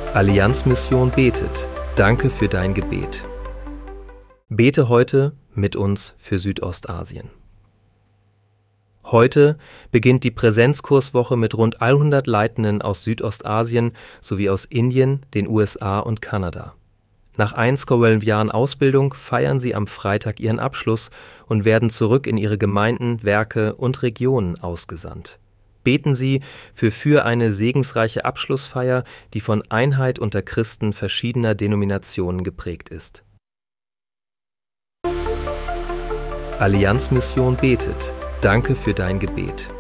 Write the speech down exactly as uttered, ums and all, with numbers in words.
Allianz-Mission betet. Danke für dein Gebet. Bete heute mit uns für Südostasien. Heute beginnt die Präsenzkurswoche mit rund hundert Leitenden aus Südostasien sowie aus Indien, den U S A und Kanada. Nach eins Komma fünf Jahren Ausbildung feiern sie am Freitag ihren Abschluss und werden zurück in ihre Gemeinden, Werke und Regionen ausgesandt. Beten Sie für für eine segensreiche Abschlussfeier, die von Einheit unter Christen verschiedener Denominationen geprägt ist. Allianz-Mission betet. Danke für dein Gebet.